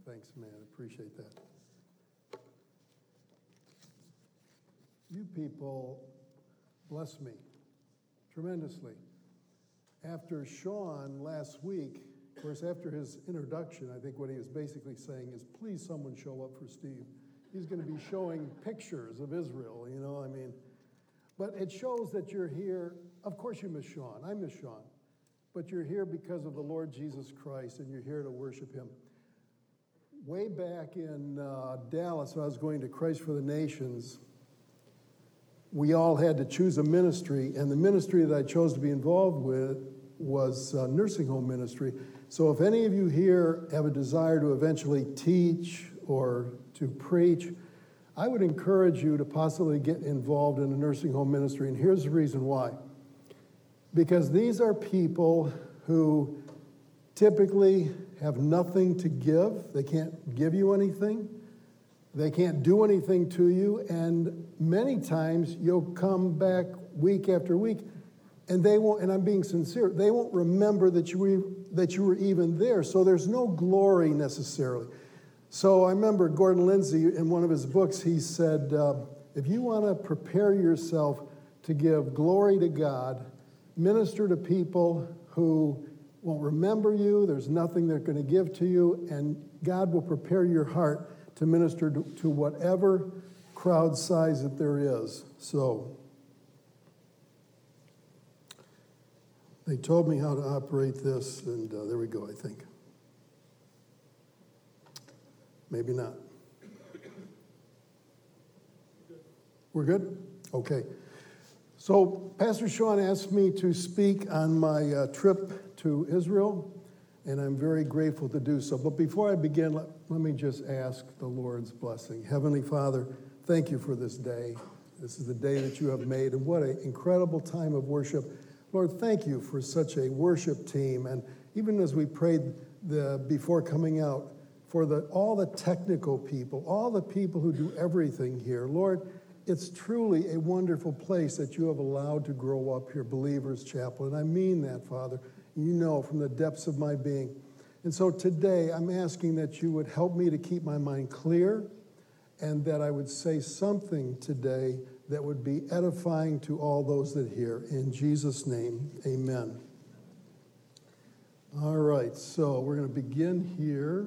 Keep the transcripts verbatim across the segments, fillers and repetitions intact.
Thanks, man. Appreciate that. You people bless me tremendously. After Sean last week, of course, after his introduction, I think what he was basically saying is, please someone show up for Steve. He's going to be showing pictures of Israel, you know, I mean. But it shows that you're here. Of course you miss Sean. I miss Sean. But you're here because of the Lord Jesus Christ, and you're here to worship him. Way back in uh, Dallas, when I was going to Christ for the Nations, we all had to choose a ministry, and the ministry that I chose to be involved with was uh, nursing home ministry. So if any of you here have a desire to eventually teach or to preach, I would encourage you to possibly get involved in a nursing home ministry, and here's the reason why. Because these are people who typically have nothing to give. They can't give you anything. They can't do anything to you, and many times you'll come back week after week, and they won't, and I'm being sincere, they won't remember that you were, that you were even there, so there's no glory necessarily. So I remember Gordon Lindsay, in one of his books, he said, uh, if you want to prepare yourself to give glory to God, minister to people who won't remember you, there's nothing they're going to give to you, and God will prepare your heart to minister to, to whatever crowd size that there is. So, they told me how to operate this, and uh, there we go, I think. Maybe not. We're good? Okay. So, Pastor Sean asked me to speak on my uh, trip to Israel, and I'm very grateful to do so. But before I begin, let, let me just ask the Lord's blessing. Heavenly Father, thank you for this day. This is the day that you have made, and what an incredible time of worship. Lord, thank you for such a worship team, and even as we prayed the, before coming out, for the, all the technical people, all the people who do everything here. Lord, it's truly a wonderful place that you have allowed to grow up here, Believers Chapel, and I mean that, Father. You know from the depths of my being. And so today, I'm asking that you would help me to keep my mind clear, and that I would say something today that would be edifying to all those that hear. In Jesus' name, amen. All right, so we're going to begin here.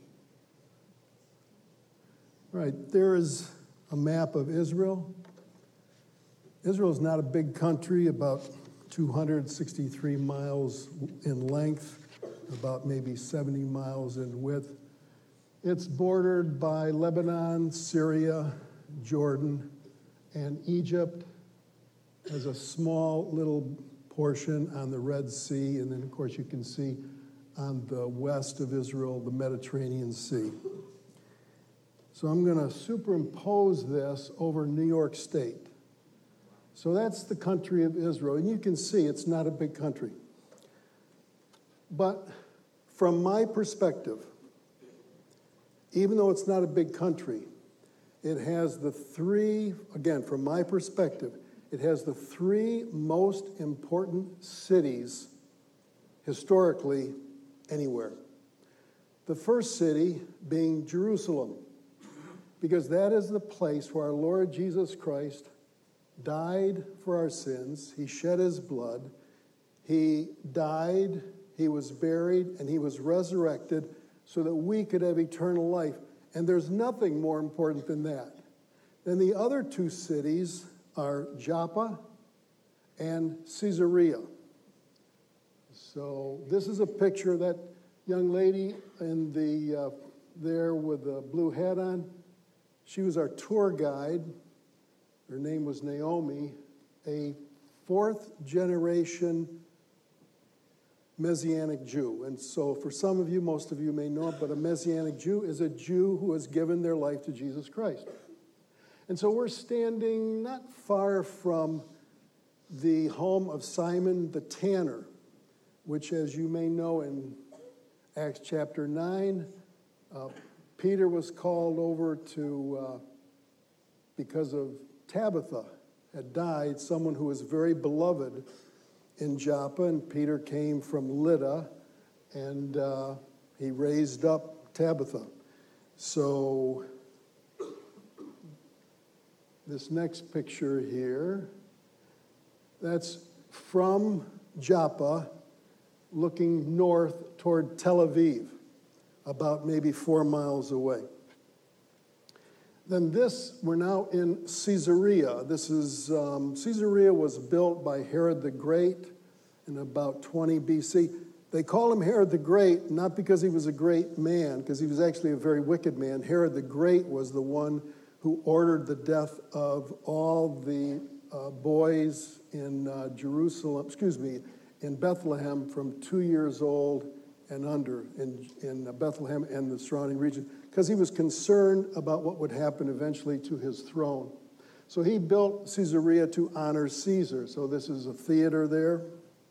All right, there is a map of Israel. Israel is not a big country, about two hundred sixty-three miles in length, about maybe seventy miles in width. It's bordered by Lebanon, Syria, Jordan, and Egypt. Has a small little portion on the Red Sea, and then, of course, you can see on the west of Israel, the Mediterranean Sea. So I'm going to superimpose this over New York State. So that's the country of Israel, and you can see it's not a big country. But from my perspective, even though it's not a big country, it has the three, again, from my perspective, it has the three most important cities historically anywhere. The first city being Jerusalem, because that is the place where our Lord Jesus Christ died for our sins. He shed his blood. He died, he was buried, and he was resurrected so that we could have eternal life. And there's nothing more important than that. Then the other two cities are Joppa and Caesarea. So this is a picture of that young lady in the uh, there with the blue hat on. She was our tour guide. Her name was Naomi, a fourth generation Messianic Jew. And so for some of you, most of you may know it, but a Messianic Jew is a Jew who has given their life to Jesus Christ. And so we're standing not far from the home of Simon the Tanner, which, as you may know, in Acts chapter nine, uh, Peter was called over to, uh, because of Tabitha had died, someone who was very beloved in Joppa, and Peter came from Lydda, and uh, he raised up Tabitha. So this next picture here, that's from Joppa looking north toward Tel Aviv, about maybe four miles away. Then this, we're now in Caesarea. This is, um, Caesarea was built by Herod the Great in about twenty B C. They call him Herod the Great, not because he was a great man, because he was actually a very wicked man. Herod the Great was the one who ordered the death of all the uh, boys in uh, Jerusalem, excuse me, in Bethlehem from two years old and under in, in Bethlehem and the surrounding region, because he was concerned about what would happen eventually to his throne. So he built Caesarea to honor Caesar. So this is a theater there.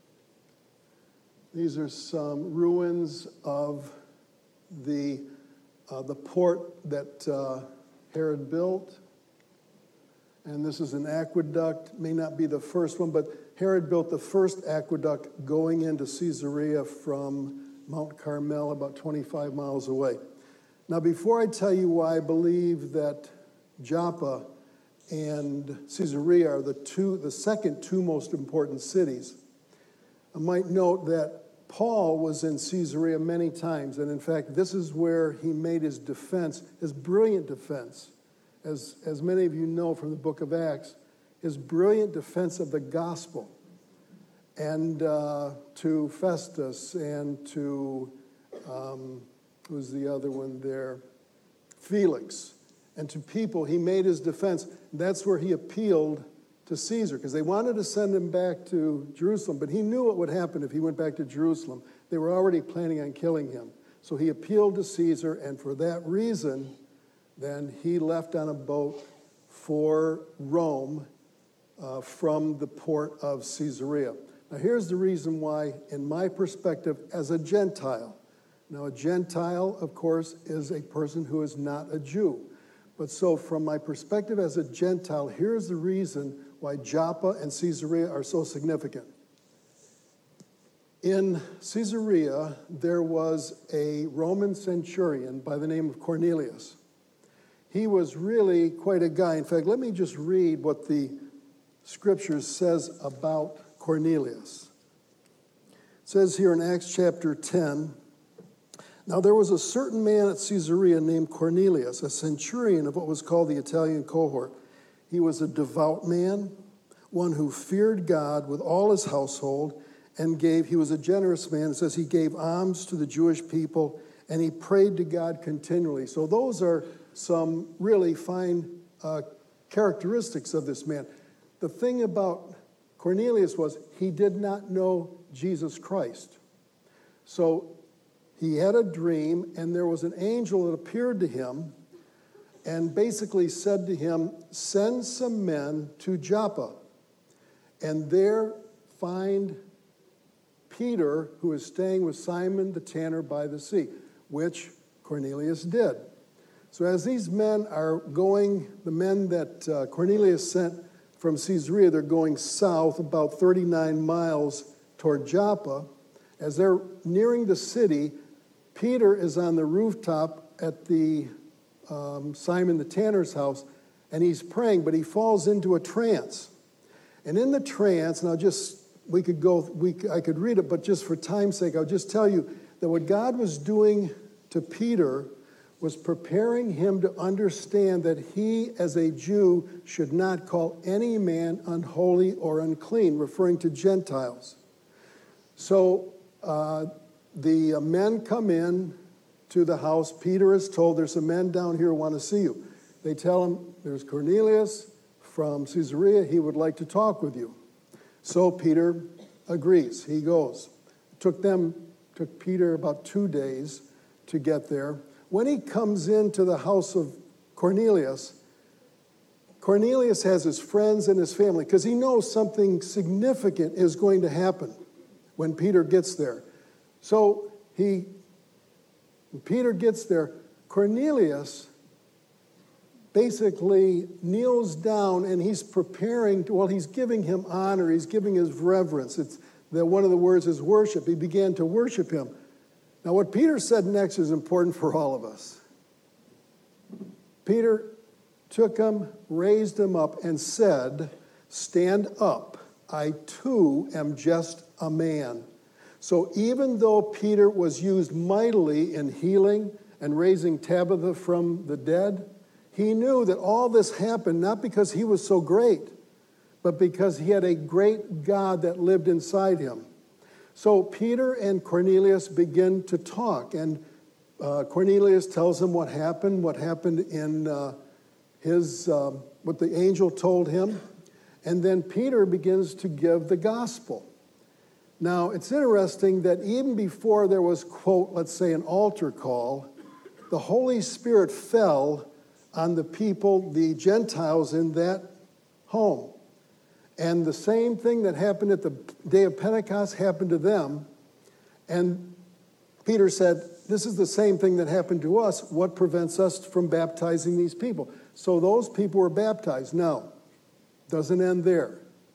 These are some ruins of the, uh, the port that uh, Herod built. And this is an aqueduct. May not be the first one, but Herod built the first aqueduct going into Caesarea from Mount Carmel, about twenty-five miles away. Now, before I tell you why I believe that Joppa and Caesarea are the two, the second two most important cities, I might note that Paul was in Caesarea many times, and in fact, this is where he made his defense, his brilliant defense, as, as many of you know from the book of Acts, his brilliant defense of the gospel, and uh, to Festus and to, um, who's the other one there? Felix. And to people, he made his defense. That's where he appealed to Caesar, because they wanted to send him back to Jerusalem, but he knew what would happen if he went back to Jerusalem. They were already planning on killing him. So he appealed to Caesar, and for that reason, then he left on a boat for Rome uh, from the port of Caesarea. Now here's the reason why, in my perspective, as a Gentile. Now a Gentile, of course, is a person who is not a Jew. But so from my perspective as a Gentile, here's the reason why Joppa and Caesarea are so significant. In Caesarea, there was a Roman centurion by the name of Cornelius. He was really quite a guy. In fact, let me just read what the Scripture says about Cornelius. It says here in Acts chapter ten, now there was a certain man at Caesarea named Cornelius, a centurion of what was called the Italian cohort. He was a devout man, one who feared God with all his household, and gave, he was a generous man. It says he gave alms to the Jewish people, and he prayed to God continually. So those are some really fine uh, characteristics of this man. The thing about Cornelius was he did not know Jesus Christ. So he had a dream, and there was an angel that appeared to him and basically said to him, send some men to Joppa, and there find Peter, who is staying with Simon the tanner by the sea, which Cornelius did. So as these men are going, the men that uh, Cornelius sent from Caesarea, they're going south about thirty-nine miles toward Joppa. As they're nearing the city, Peter is on the rooftop at the um, Simon the tanner's house, and he's praying, but he falls into a trance. And in the trance, and I'll just, we could go, we, I could read it, but just for time's sake, I'll just tell you that what God was doing to Peter was preparing him to understand that he, as a Jew, should not call any man unholy or unclean, referring to Gentiles. So uh, the uh, men come in to the house. Peter is told, there's some men down here who want to see you. They tell him, there's Cornelius from Caesarea. He would like to talk with you. So Peter agrees. He goes. It took them, took Peter about two days to get there. When he comes into the house of Cornelius, Cornelius has his friends and his family because he knows something significant is going to happen when Peter gets there. So he, when Peter gets there, Cornelius basically kneels down and he's preparing to, well, he's giving him honor, he's giving his reverence. It's the, one of the words is worship. He began to worship him. Now, what Peter said next is important for all of us. Peter took him, raised him up, and said, "Stand up, I too am just a man." So even though Peter was used mightily in healing and raising Tabitha from the dead, he knew that all this happened not because he was so great, but because he had a great God that lived inside him. So Peter and Cornelius begin to talk, and uh, Cornelius tells him what happened, what happened in uh, his, uh, what the angel told him, and then Peter begins to give the gospel. Now, it's interesting that even before there was, quote, let's say an altar call, the Holy Spirit fell on the people, the Gentiles in that home. And the same thing that happened at the day of Pentecost happened to them. And Peter said, this is the same thing that happened to us. What prevents us from baptizing these people? So those people were baptized. Now, doesn't end there.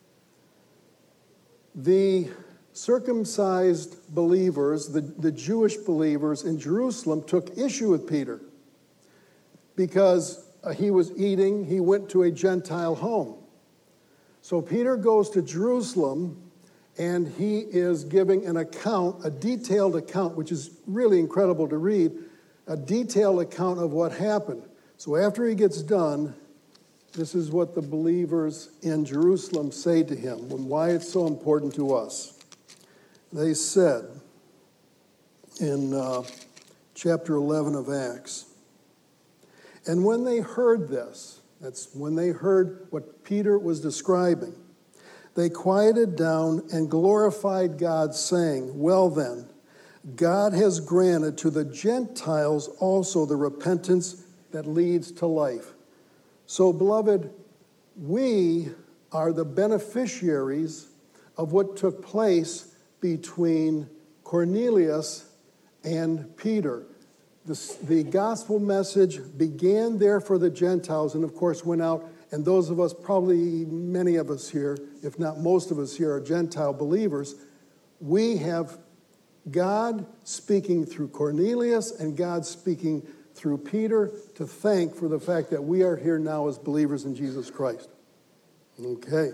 The circumcised believers, the, the Jewish believers in Jerusalem, took issue with Peter because uh, he was eating, he went to a Gentile home. So Peter goes to Jerusalem, and he is giving an account, a detailed account, which is really incredible to read, a detailed account of what happened. So after he gets done, this is what the believers in Jerusalem say to him, and why it's so important to us. They said in uh, chapter eleven of Acts, "And when they heard this," that's when they heard what Peter was describing, "they quieted down and glorified God, saying, 'Well then, God has granted to the Gentiles also the repentance that leads to life.'" So, beloved, we are the beneficiaries of what took place between Cornelius and Peter. The, the gospel message began there for the Gentiles and, of course, went out. And those of us, probably many of us here, if not most of us here, are Gentile believers. We have God speaking through Cornelius and God speaking through Peter to thank for the fact that we are here now as believers in Jesus Christ. Okay.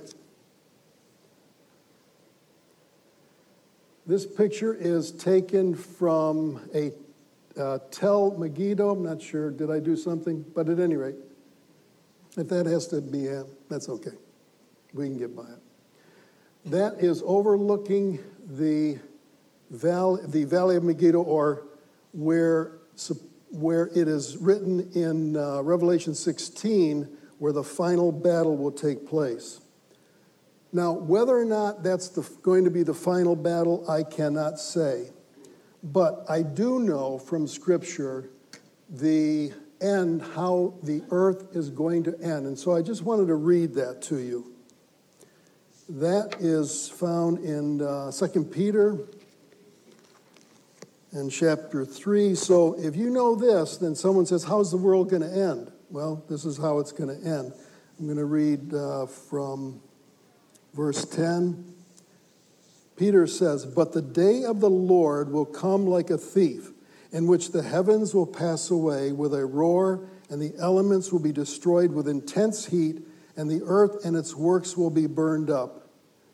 This picture is taken from a uh, Tel Megiddo. I'm not sure, did I do something? But at any rate, if that has to be, uh, that's okay. We can get by it. That is overlooking the valley, the Valley of Megiddo, or where, where it is written in uh, Revelation sixteen, where the final battle will take place. Now, whether or not that's the, going to be the final battle, I cannot say. But I do know from Scripture the end, how the earth is going to end. And so I just wanted to read that to you. That is found in uh, Second Peter in chapter three. So if you know this, then someone says, how's the world going to end? Well, this is how it's going to end. I'm going to read uh, from verse ten. Peter says, "But the day of the Lord will come like a thief, in which the heavens will pass away with a roar, and the elements will be destroyed with intense heat, and the earth and its works will be burned up.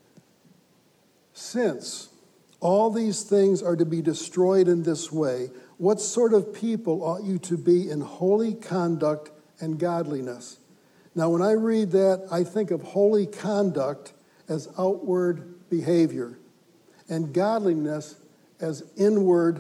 Since all these things are to be destroyed in this way, what sort of people ought you to be in holy conduct and godliness?" Now, when I read that, I think of holy conduct as outward behavior, and godliness as inward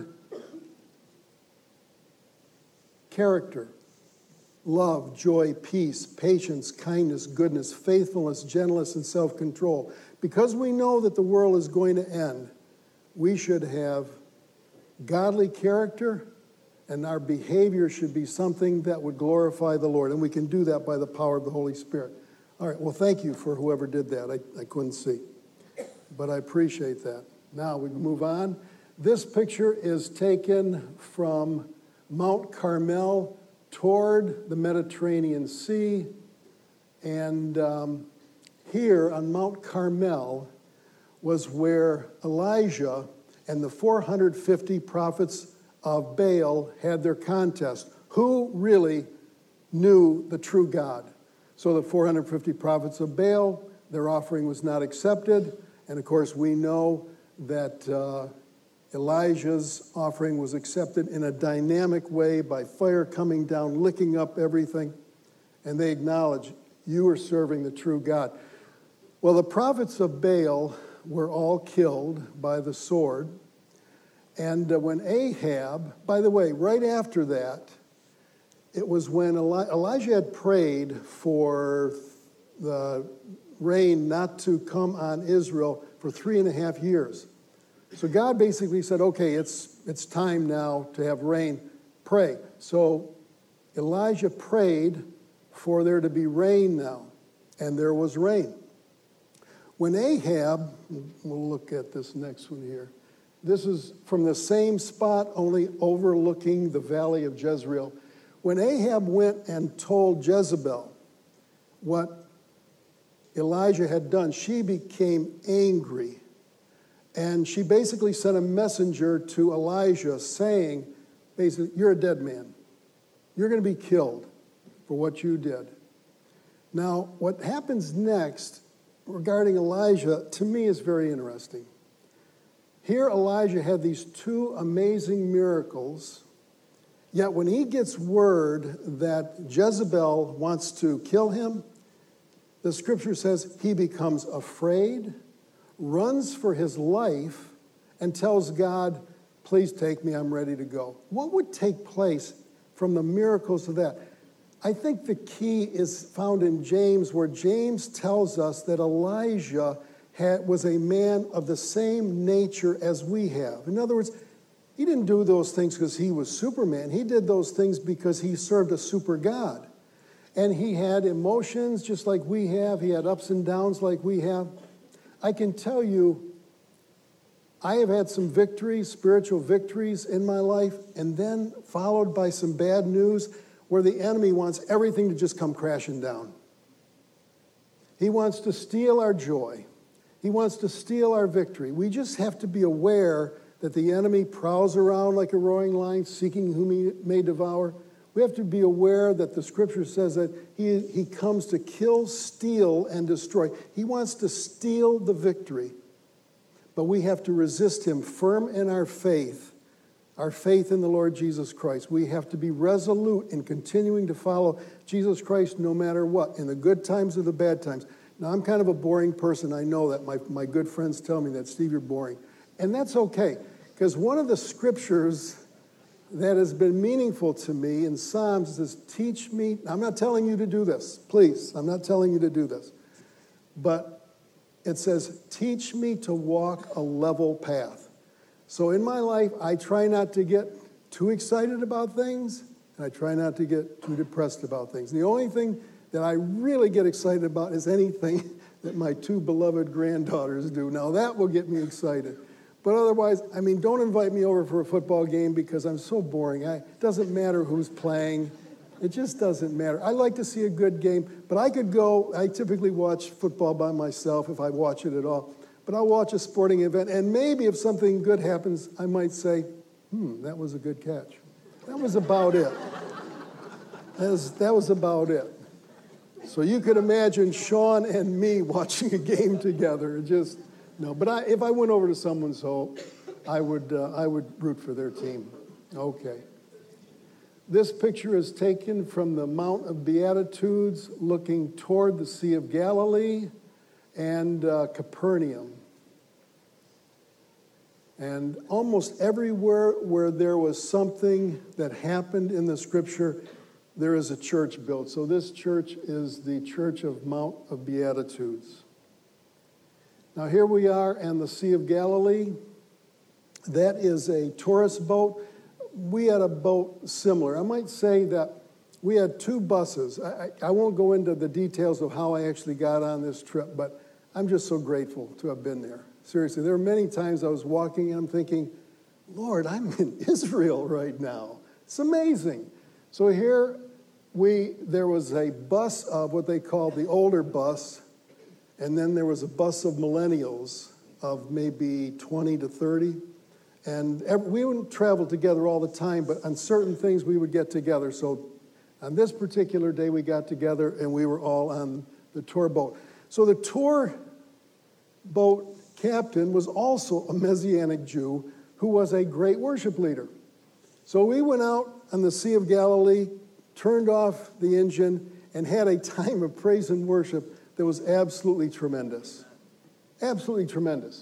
character. Love, joy, peace, patience, kindness, goodness, faithfulness, gentleness, and self-control. Because we know that the world is going to end, we should have godly character, and our behavior should be something that would glorify the Lord. And we can do that by the power of the Holy Spirit. All right, well, thank you for whoever did that. I, I couldn't see, but I appreciate that. Now we move on. This picture is taken from Mount Carmel toward the Mediterranean Sea. And um, here on Mount Carmel was where Elijah and the four hundred fifty prophets of Baal had their contest. Who really knew the true God. So the four hundred fifty prophets of Baal, their offering was not accepted. And of course, we know that uh, Elijah's offering was accepted in a dynamic way by fire coming down, licking up everything. And they acknowledge, you are serving the true God. Well, the prophets of Baal were all killed by the sword. And uh, when Ahab, by the way, right after that, it was when Eli- Elijah had prayed for the rain not to come on Israel for three and a half years. So God basically said, okay, it's, it's time now to have rain. Pray. So Elijah prayed for there to be rain now, and there was rain. When Ahab, we'll look at this next one here. This is from the same spot, only overlooking the valley of Jezreel. When Ahab went and told Jezebel what Elijah had done, she became angry. And she basically sent a messenger to Elijah saying, basically, you're a dead man. You're going to be killed for what you did. Now, what happens next regarding Elijah, to me, is very interesting. Here, Elijah had these two amazing miracles, yet when he gets word that Jezebel wants to kill him, the scripture says he becomes afraid, runs for his life, and tells God, please take me, I'm ready to go. What would take place from the miracles of that? I think the key is found in James, where James tells us that Elijah had, was a man of the same nature as we have. In other words, he didn't do those things because he was Superman. He did those things because he served a super God. And he had emotions just like we have. He had ups and downs like we have. I can tell you, I have had some victories, spiritual victories in my life, and then followed by some bad news where the enemy wants everything to just come crashing down. He wants to steal our joy. He wants to steal our victory. We just have to be aware that the enemy prowls around like a roaring lion, seeking whom he may devour. We have to be aware that the scripture says that he, he comes to kill, steal, and destroy. He wants to steal the victory. But we have to resist him firm in our faith, our faith in the Lord Jesus Christ. We have to be resolute in continuing to follow Jesus Christ no matter what, in the good times or the bad times. Now, I'm kind of a boring person. I know that. My, my good friends tell me that, Steve, you're boring. And that's okay, because one of the scriptures that has been meaningful to me in Psalms says, teach me. I'm not telling you to do this. Please, I'm not telling you to do this. But it says, teach me to walk a level path. So in my life, I try not to get too excited about things, and I try not to get too depressed about things. The only thing that I really get excited about is anything that my two beloved granddaughters do. Now, that will get me excited. But otherwise, I mean, don't invite me over for a football game because I'm so boring. I, it doesn't matter who's playing. It just doesn't matter. I like to see a good game, but I could go, I typically watch football by myself if I watch it at all. But I'll watch a sporting event, and maybe if something good happens, I might say, hmm, that was a good catch. That was about it. That was, that was about it. So you could imagine Sean and me watching a game together. Just, no. But I, if I went over to someone's home, I would, uh, I would root for their team. Okay. This picture is taken from the Mount of Beatitudes, looking toward the Sea of Galilee and uh, Capernaum. And almost everywhere where there was something that happened in the scripture, there is a church built. So this church is the Church of Mount of Beatitudes. Now here we are in the Sea of Galilee. That is a tourist boat. We had a boat similar. I might say that we had two buses. I, I won't go into the details of how I actually got on this trip, but I'm just so grateful to have been there. Seriously, there were many times I was walking and I'm thinking, Lord, I'm in Israel right now. It's amazing. So here we there was a bus of what they called the older bus, and then there was a bus of millennials of maybe twenty to thirty. And every, we wouldn't travel together all the time, but on certain things we would get together. So On this particular day, we got together and we were all on the tour boat. So the tour boat captain was also a Messianic Jew who was a great worship leader. So we went out on the Sea of Galilee, turned off the engine, and had a time of praise and worship that was absolutely tremendous. Absolutely tremendous.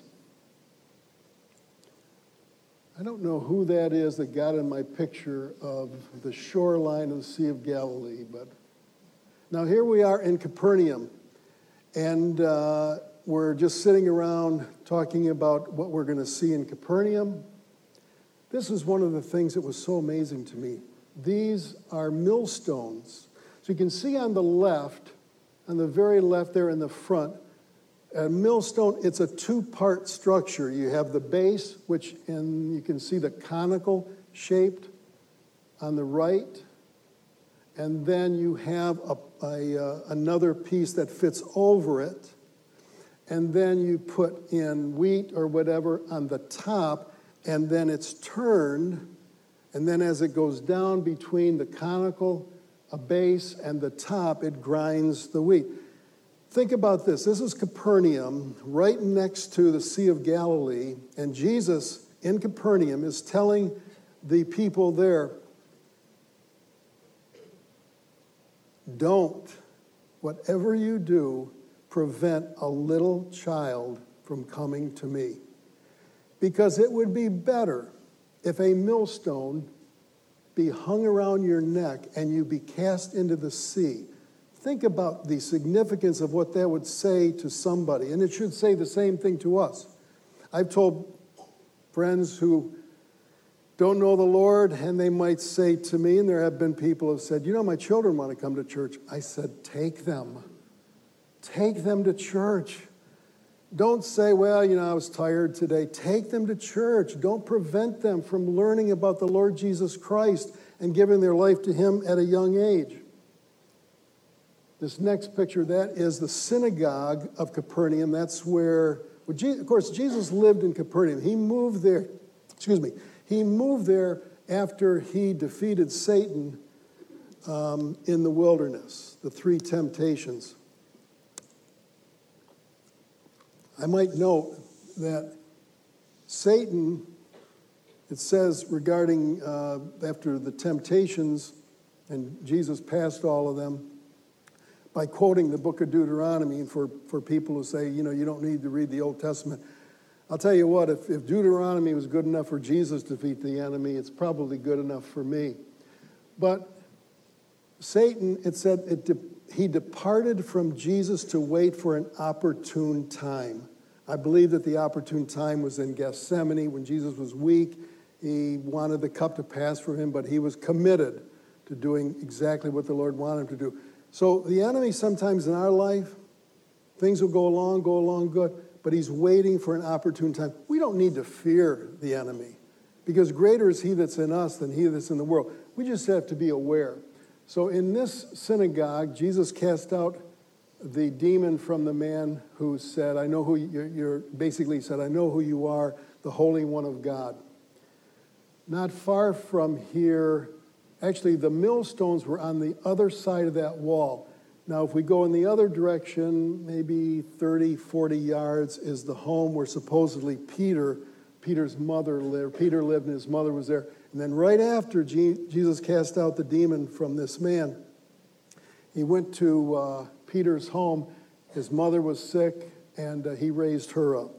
I don't know who that is that got in my picture of the shoreline of the Sea of Galilee, but now here we are in Capernaum, and uh, we're just sitting around talking about what we're going to see in Capernaum. This is one of the things that was so amazing to me. These are millstones. So you can see on the left, on the very left there in the front, a millstone, it's a two-part structure. You have the base, which and you can see the conical shaped on the right, and then you have a, a uh, another piece that fits over it, and then you put in wheat or whatever on the top, and then it's turned, and then as it goes down between the conical a base and the top, it grinds the wheat. Think about this. This is Capernaum, right next to the Sea of Galilee, and Jesus in Capernaum is telling the people there, don't, whatever you do, prevent a little child from coming to me. Because it would be better if a millstone be hung around your neck and you be cast into the sea. Think about the significance of what that would say to somebody, and it should say the same thing to us. I've told friends who don't know the Lord, and they might say to me, and there have been people who have said, you know, my children want to come to church. I said, take them. Take them to church. Don't say, well, you know, I was tired today. Take them to church. Don't prevent them from learning about the Lord Jesus Christ and giving their life to him at a young age. This next picture, that is the synagogue of Capernaum. That's where, well, Je- of course, Jesus lived in Capernaum. He moved there, excuse me, he moved there after he defeated Satan um, in the wilderness, the three temptations. I might note that Satan, it says regarding uh, after the temptations, and Jesus passed all of them, by quoting the book of Deuteronomy, and for, for people who say, you know, you don't need to read the Old Testament. I'll tell you what, if, if Deuteronomy was good enough for Jesus to defeat the enemy, it's probably good enough for me. But Satan, it said, it de- he departed from Jesus to wait for an opportune time. I believe that the opportune time was in Gethsemane when Jesus was weak. He wanted the cup to pass from him, but he was committed to doing exactly what the Lord wanted him to do. So the enemy sometimes in our life, things will go along, go along good, but he's waiting for an opportune time. We don't need to fear the enemy because greater is he that's in us than he that's in the world. We just have to be aware. So in this synagogue, Jesus cast out the demon from the man who said, I know who you're, you're basically said, I know who you are, the Holy One of God. Not far from here, actually, the millstones were on the other side of that wall. Now, if we go in the other direction, maybe thirty, forty yards, is the home where supposedly Peter, Peter's mother lived. Peter lived and his mother was there. And then right after Jesus cast out the demon from this man, he went to uh, Peter's home. His mother was sick, and uh, he raised her up.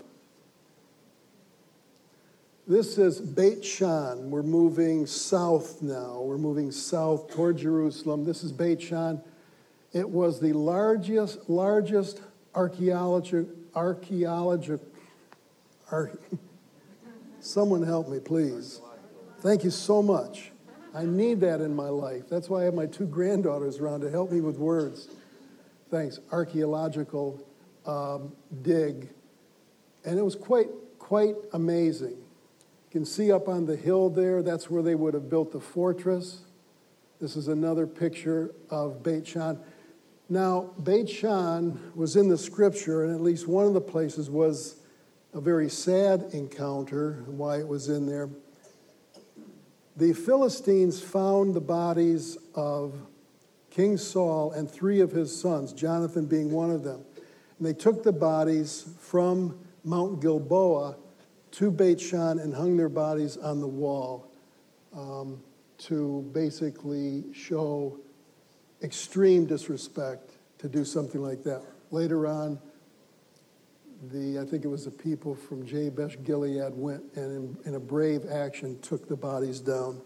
This is Beit Shan. We're moving south now. We're moving south toward Jerusalem. This is Beit Shan. It was the largest, largest archaeology, archaeology, ar, someone help me, please. Thank you so much. I need that in my life. That's why I have my two granddaughters around to help me with words. Thanks. Archaeological um, dig. And it was quite, quite amazing. You can see up on the hill there, that's where they would have built the fortress. This is another picture of Beit Shan. Now, Beit Shan was in the scripture, and at least one of the places was a very sad encounter, why it was in there. The Philistines found the bodies of King Saul and three of his sons, Jonathan being one of them. And they took the bodies from Mount Gilboa to Beit Shan and hung their bodies on the wall um, to basically show extreme disrespect to do something like that. Later on, the I think it was the people from Jabesh Gilead went and in, in a brave action took the bodies down.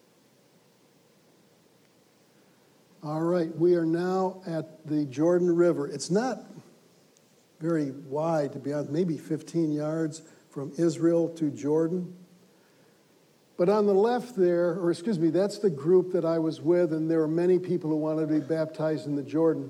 All right, we are now at the Jordan River. It's not very wide, to be honest, maybe fifteen yards from Israel to Jordan. But on the left there, or excuse me, that's the group that I was with, and there were many people who wanted to be baptized in the Jordan.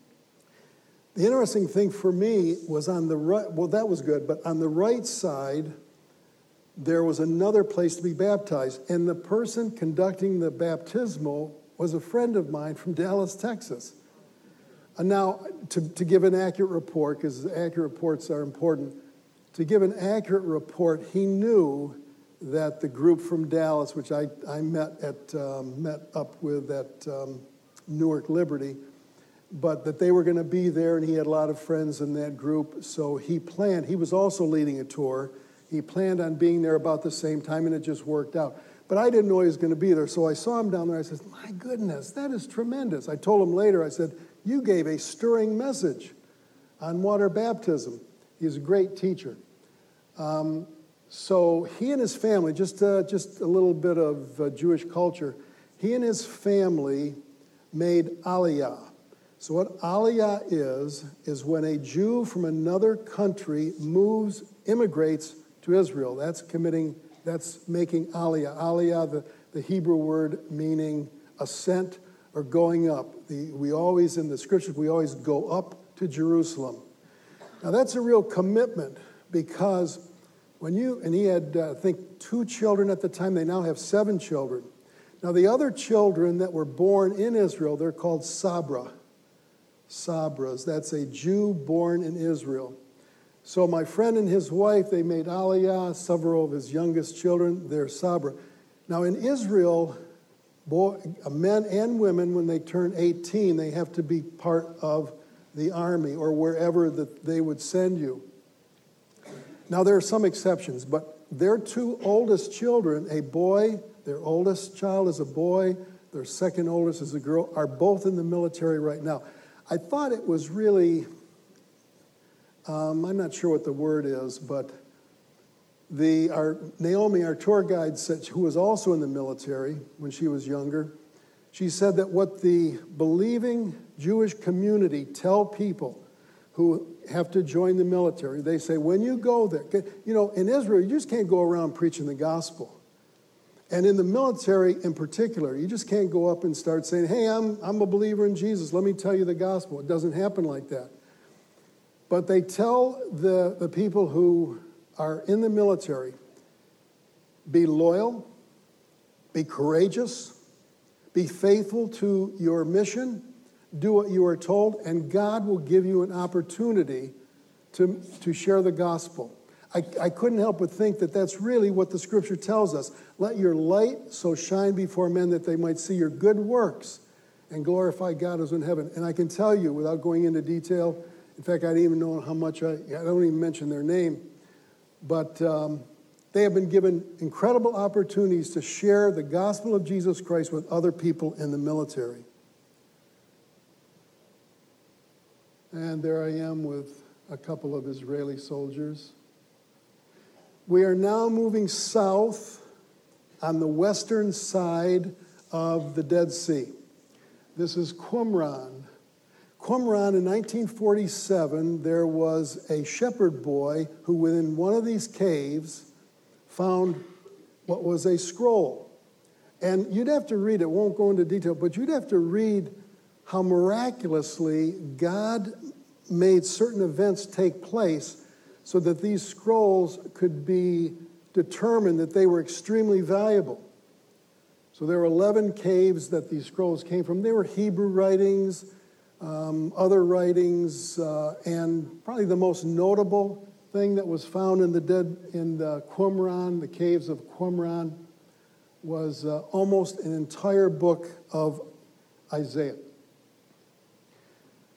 The interesting thing for me was on the right, well, that was good, but on the right side, there was another place to be baptized. And the person conducting the baptismal was a friend of mine from Dallas, Texas. And now, to, to give an accurate report, because accurate reports are important, to give an accurate report, he knew that the group from Dallas, which I, I met at um, met up with at um, Newark Liberty, but that they were going to be there, and he had a lot of friends in that group, so he planned. He was also leading a tour. He planned on being there about the same time, and it just worked out. But I didn't know he was going to be there, so I saw him down there. I said, my goodness, that is tremendous. I told him later, I said, you gave a stirring message on water baptism. He's a great teacher. Um, so he and his family, just, uh, just a little bit of uh, Jewish culture, he and his family made Aliyah. So what Aliyah is, is when a Jew from another country moves, immigrates to Israel. That's committing, that's making Aliyah. Aliyah, the, the Hebrew word meaning ascent or going up. The, we always, in the scriptures, we always go up to Jerusalem. Now that's a real commitment because when you, and he had, uh, I think, two children at the time. They now have seven children. Now the other children that were born in Israel, they're called Sabra. Sabras. That's a Jew born in Israel. So my friend and his wife, they made Aliyah. Several of his youngest children, they're Sabra. Now in Israel, boy, men and women, when they turn eighteen, they have to be part of the army or wherever that they would send you. Now there are some exceptions, but their two oldest children, a boy, their oldest child is a boy, their second oldest is a girl, are both in the military right now. I thought it was really, um, I'm not sure what the word is, but the our Naomi, our tour guide, said, who was also in the military when she was younger, she said that what the believing Jewish community tell people who have to join the military, they say, when you go there, you know, in Israel, you just can't go around preaching the gospel. And in the military in particular, you just can't go up and start saying, hey, I'm, I'm a believer in Jesus. Let me tell you the gospel. It doesn't happen like that. But they tell the, the people who are in the military, be loyal, be courageous, be faithful to your mission, do what you are told, and God will give you an opportunity to, to share the gospel. I, I couldn't help but think that that's really what the scripture tells us. Let your light so shine before men that they might see your good works and glorify God who's in heaven. And I can tell you, without going into detail, in fact, I didn't even know how much, I, I don't even mention their name, but um, they have been given incredible opportunities to share the gospel of Jesus Christ with other people in the military. And there I am with a couple of Israeli soldiers. We are now moving south on the western side of the Dead Sea. This is Qumran. Qumran, in nineteen forty-seven, there was a shepherd boy who, within one of these caves, found what was a scroll. And you'd have to read it, won't go into detail, but you'd have to read how miraculously God made certain events take place so that these scrolls could be determined that they were extremely valuable. So there were eleven caves that these scrolls came from. They were Hebrew writings, um, other writings, uh, and probably the most notable thing that was found in the dead in the Qumran, the caves of Qumran, was uh, almost an entire book of Isaiah.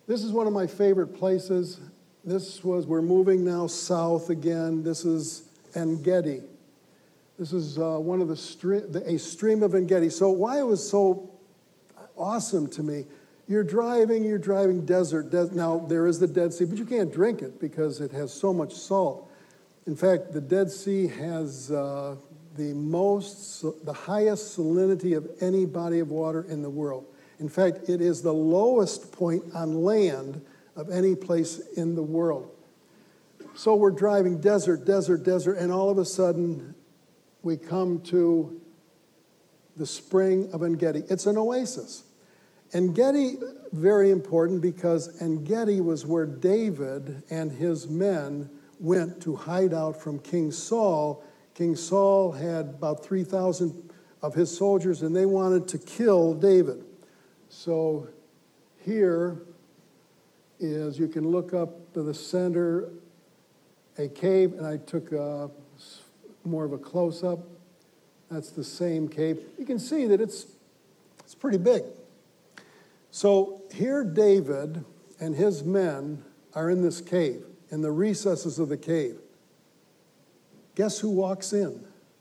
This is one of my favorite places. This was, we're moving now south again. This is En-Gedi. This is uh, one of the, stream, the a stream of En-Gedi. So why it was so awesome to me, you're driving, you're driving desert. Des- now, there is the Dead Sea, but you can't drink it because it has so much salt. In fact, the Dead Sea has uh, the most, the highest salinity of any body of water in the world. In fact, it is the lowest point on land of any place in the world. So we're driving desert, desert, desert, and all of a sudden we come to the spring of En-Gedi. It's an oasis. En-Gedi, very important because En-Gedi was where David and his men went to hide out from King Saul. King Saul had about three thousand of his soldiers, and they wanted to kill David. So here is, you can look up to the center, a cave, and I took a, more of a close-up. That's the same cave. You can see that it's, it's pretty big. So here David and his men are in this cave, in the recesses of the cave. Guess who walks in?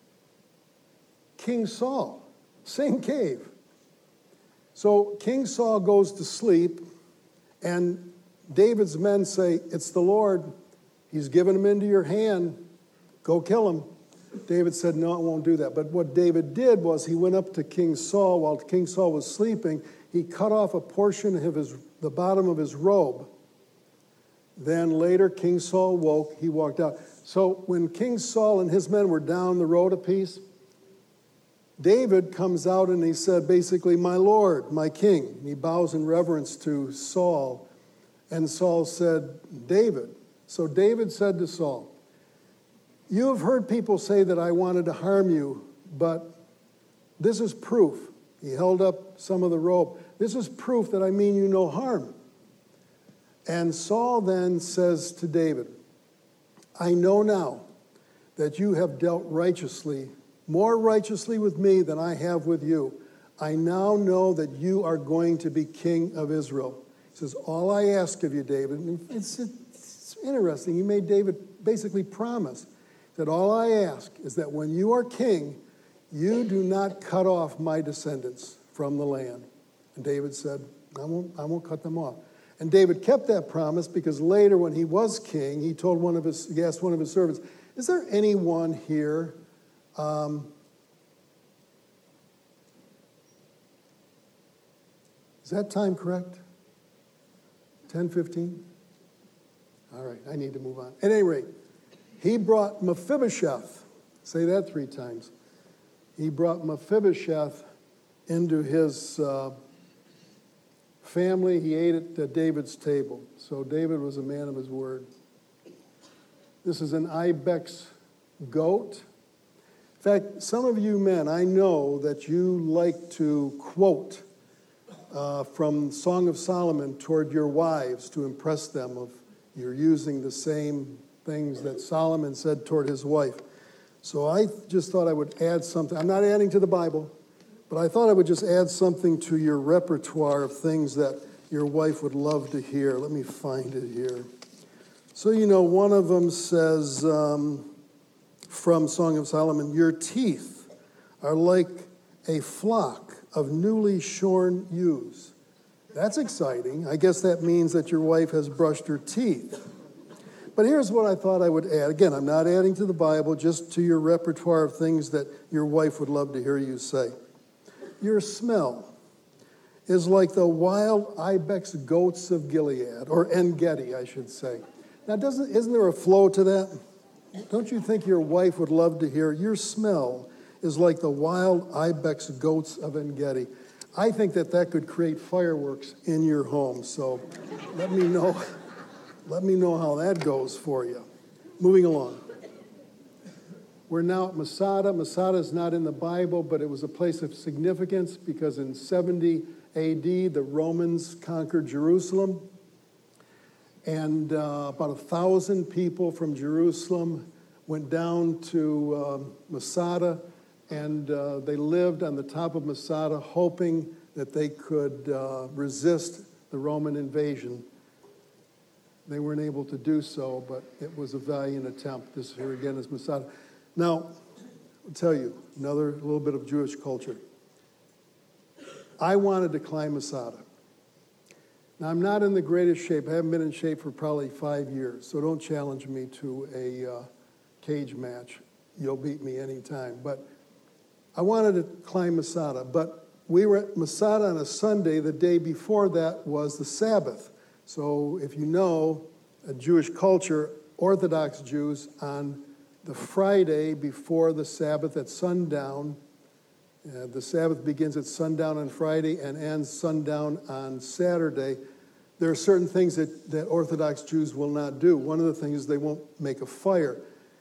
King Saul, same cave. So King Saul goes to sleep, and David's men say, it's the Lord. He's given him into your hand. Go kill him. David said, no, I won't do that. But what David did was he went up to King Saul while King Saul was sleeping. He cut off a portion of his, the bottom of his robe. Then later, King Saul woke. He walked out. So when King Saul and his men were down the road a piece, David comes out and he said, basically, my Lord, my king. And he bows in reverence to Saul. And Saul said, David. So David said to Saul, you have heard people say that I wanted to harm you, but this is proof. He held up some of the robe. This is proof that I mean you no harm. And Saul then says to David, I know now that you have dealt righteously, more righteously with me than I have with you. I now know that you are going to be king of Israel. He says, all I ask of you, David, and it's, it's interesting. He made David basically promise that all I ask is that when you are king, you do not cut off my descendants from the land. And David said, I won't, I won't cut them off. And David kept that promise because later when he was king, he told one of his, he asked one of his servants, is there anyone here um, is that time correct? ten fifteen? All right, I need to move on. At any rate, he brought Mephibosheth, say that three times. He brought Mephibosheth into his uh, family. He ate at David's table. So David was a man of his word. This is an ibex goat. In fact, some of you men, I know that you like to quote uh, from Song of Solomon toward your wives to impress them of you're using the same things that Solomon said toward his wife. So I just thought I would add something. I'm not adding to the Bible, but I thought I would just add something to your repertoire of things that your wife would love to hear. Let me find it here. So, you know, one of them says um, from Song of Solomon, your teeth are like a flock of newly shorn ewes. That's exciting. I guess that means that your wife has brushed her teeth. But here's what I thought I would add. Again, I'm not adding to the Bible, just to your repertoire of things that your wife would love to hear you say. Your smell is like the wild ibex goats of Gilead, or En-Gedi, I should say. Now, doesn't isn't there a flow to that? Don't you think your wife would love to hear, your smell is like the wild ibex goats of En-Gedi? I think that that could create fireworks in your home, so let me know. Let me know how that goes for you. Moving along. We're now at Masada. Masada is not in the Bible, but it was a place of significance because in seventy A D, the Romans conquered Jerusalem. And uh, about a thousand people from Jerusalem went down to uh, Masada, and uh, they lived on the top of Masada, hoping that they could uh, resist the Roman invasion they weren't able to do so, but it was a valiant attempt. This here again is Masada. Now, I'll tell you, another little bit of Jewish culture. I wanted to climb Masada. Now, I'm not in the greatest shape. I haven't been in shape for probably five years, so don't challenge me to a uh, cage match. You'll beat me anytime. But I wanted to climb Masada, but we were at Masada on a Sunday. The day before that was the Sabbath. So if you know a Jewish culture, Orthodox Jews, on the Friday before the Sabbath at sundown, uh, the Sabbath begins at sundown on Friday and ends sundown on Saturday. There are certain things that, that Orthodox Jews will not do. One of the things is they won't make a fire.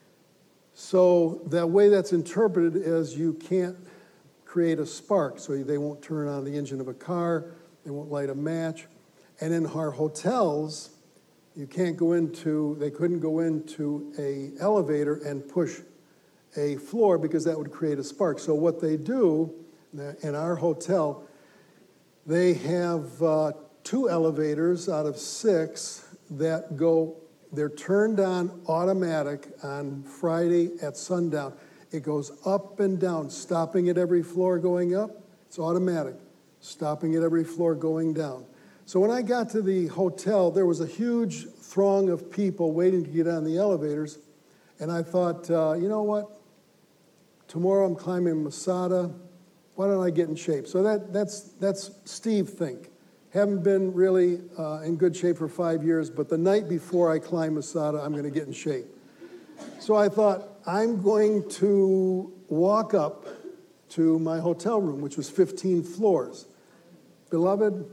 So that way that's interpreted as you can't create a spark. So they won't turn on the engine of a car. They won't light a match. And in our hotels, you can't go into, they couldn't go into a elevator and push a floor because that would create a spark. So what they do in our hotel, they have uh, two elevators out of six that go, they're turned on automatic on Friday at sundown. It goes up and down, stopping at every floor going up. It's automatic, stopping at every floor going down. So when I got to the hotel, there was a huge throng of people waiting to get on the elevators. And I thought, uh, you know what? Tomorrow I'm climbing Masada. Why don't I get in shape? So that, that's, that's Steve think. Haven't been really uh, in good shape for five years, but the night before I climb Masada, I'm going to get in shape. So I thought, I'm going to walk up to my hotel room, which was fifteen floors. Beloved,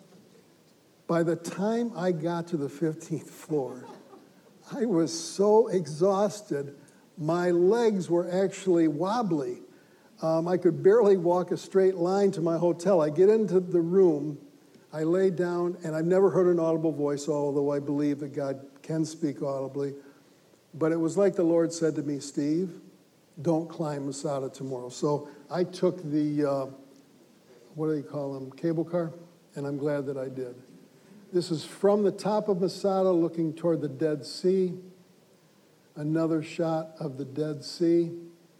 by the time I got to the fifteenth floor, I was so exhausted, my legs were actually wobbly. Um, I could barely walk a straight line to my hotel. I get into the room, I lay down, and I've never heard an audible voice, although I believe that God can speak audibly. But it was like the Lord said to me, Steve, don't climb Masada tomorrow. So I took the, uh, what do they call them, cable car, and I'm glad that I did. This is from the top of Masada looking toward the Dead Sea. Another shot of the Dead Sea.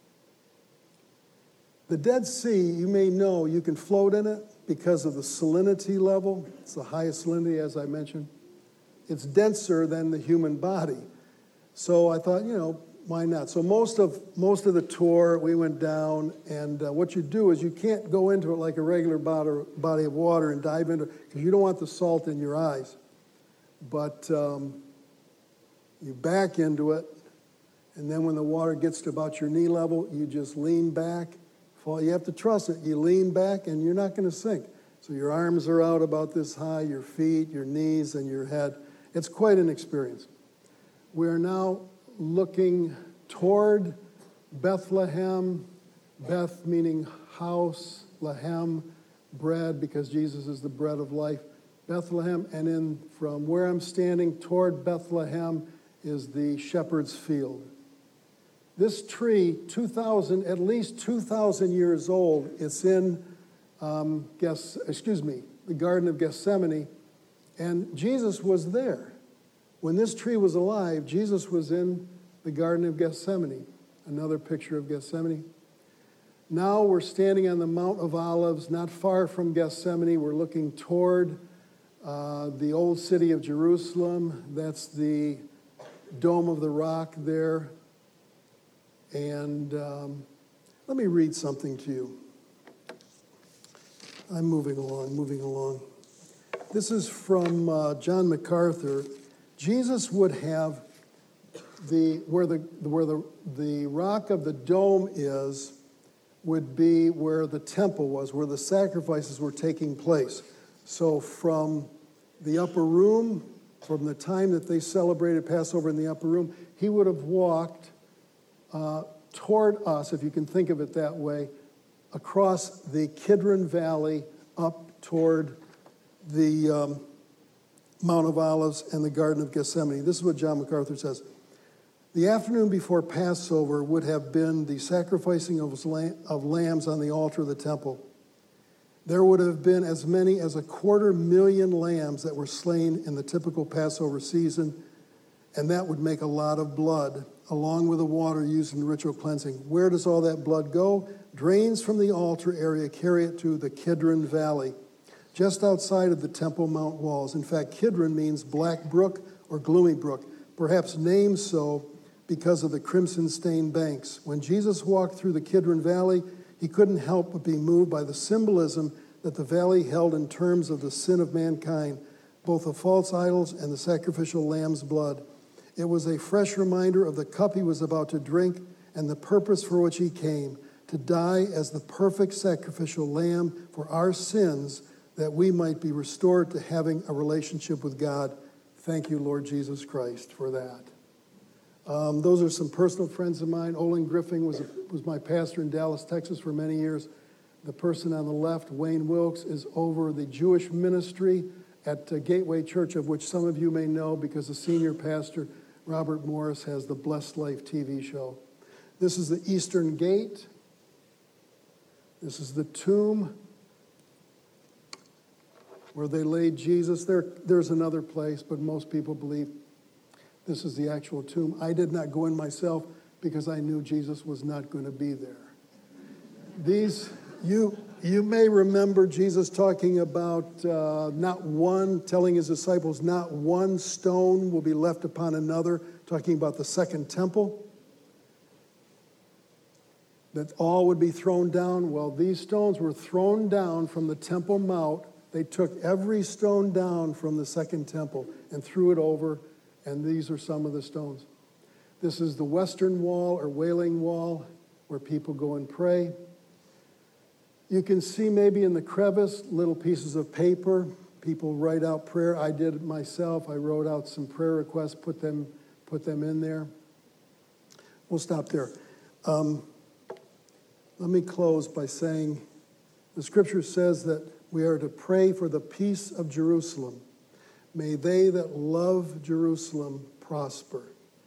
The Dead Sea, you may know, you can float in it because of the salinity level. It's the highest salinity, as I mentioned. It's denser than the human body. So I thought, you know, why not? So most of most of the tour, we went down, and uh, what you do is you can't go into it like a regular body, body of water and dive into it, because you don't want the salt in your eyes. But um, you back into it, and then when the water gets to about your knee level, you just lean back. Fall. You have to trust it. You lean back, and you're not going to sink. So your arms are out about this high, your feet, your knees, and your head. It's quite an experience. We are now looking toward Bethlehem, Beth meaning house, Lahem, bread, because Jesus is the bread of life. Bethlehem, and in from where I'm standing toward Bethlehem is the shepherd's field. This tree, two thousand, at least two thousand years old, it's in, um, guess, excuse me, the Garden of Gethsemane, and Jesus was there. When this tree was alive, Jesus was in the Garden of Gethsemane. Another picture of Gethsemane. Now we're standing on the Mount of Olives, not far from Gethsemane. We're looking toward uh, the old city of Jerusalem. That's the Dome of the Rock there. And um, let me read something to you. I'm moving along, moving along. This is from uh, John MacArthur. Jesus would have the where the where the the rock of the dome is would be where the temple was, where the sacrifices were taking place. So from the upper room, from the time that they celebrated Passover in the upper room, he would have walked uh, toward us, if you can think of it that way, across the Kidron Valley up toward the um, Mount of Olives and the Garden of Gethsemane. This is what John MacArthur says. The afternoon before Passover would have been the sacrificing of, of lambs on the altar of the temple. there would have been as many as a quarter million lambs that were slain in the typical Passover season, and that would make a lot of blood, along with the water used in ritual cleansing. Where does all that blood go? Drains from the altar area carry it to the Kidron Valley, just outside of the Temple Mount walls. In fact, Kidron means black brook or gloomy brook, perhaps named so because of the crimson-stained banks. When Jesus walked through the Kidron Valley, he couldn't help but be moved by the symbolism that the valley held in terms of the sin of mankind, both the false idols and the sacrificial lamb's blood. It was a fresh reminder of the cup he was about to drink and the purpose for which he came, to die as the perfect sacrificial lamb for our sins, that we might be restored to having a relationship with God. Thank you, Lord Jesus Christ, for that. Um, those are some personal friends of mine. Olin Griffin was, a, was my pastor in Dallas, Texas for many years. The person on the left, Wayne Wilkes, is over the Jewish ministry at uh, Gateway Church, of which some of you may know because the senior pastor, Robert Morris, has the Blessed Life T V show. This is the Eastern Gate. This is the tomb where they laid Jesus. There, there's another place, but most people believe this is the actual tomb. I did not go in myself because I knew Jesus was not going to be there. These, you, you may remember Jesus talking about uh, not one, telling his disciples, not one stone will be left upon another, talking about the second temple, that all would be thrown down. Well, these stones were thrown down from the Temple Mount. They took every stone down from the second temple and threw it over, and these are some of the stones. This is the Western Wall or Wailing Wall, where people go and pray. You can see maybe in the crevice little pieces of paper. People write out prayer. I did it myself. I wrote out some prayer requests, put them, put them in there. We'll stop there. Um, let me close by saying the scripture says that we are to pray for the peace of Jerusalem. May they that love Jerusalem prosper.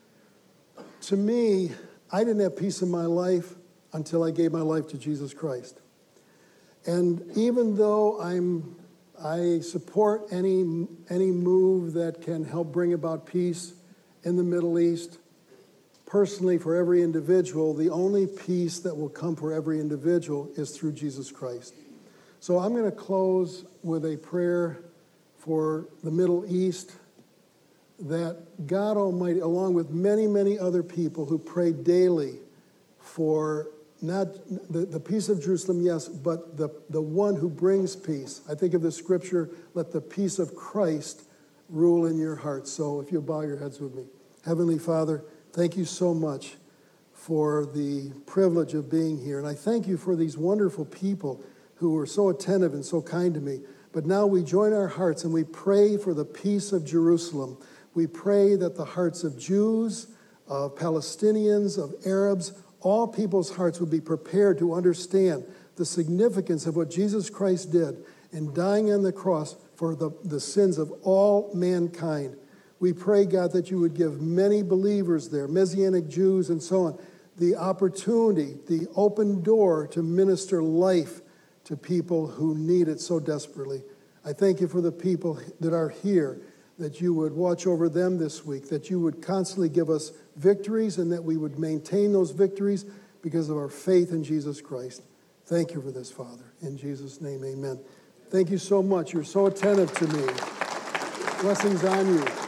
To me, I didn't have peace in my life until I gave my life to Jesus Christ. And even though I'm, I support any, any move that can help bring about peace in the Middle East, personally for every individual, the only peace that will come for every individual is through Jesus Christ. So I'm going to close with a prayer for the Middle East, that God Almighty, along with many, many other people who pray daily for not the, the peace of Jerusalem, yes, but the, the one who brings peace. I think of the scripture, let the peace of Christ rule in your hearts. So if you'll bow your heads with me. Heavenly Father, thank you so much for the privilege of being here. And I thank you for these wonderful people who were so attentive and so kind to me. But now we join our hearts and we pray for the peace of Jerusalem. We pray that the hearts of Jews, of Palestinians, of Arabs, all people's hearts would be prepared to understand the significance of what Jesus Christ did in dying on the cross for the, the sins of all mankind. We pray, God, that you would give many believers there, Messianic Jews and so on, the opportunity, the open door to minister life to people who need it so desperately. I thank you for the people that are here, that you would watch over them this week, that you would constantly give us victories and that we would maintain those victories because of our faith in Jesus Christ. Thank you for this, Father. In Jesus' name, amen. Thank you so much. You're so attentive to me. Blessings on you.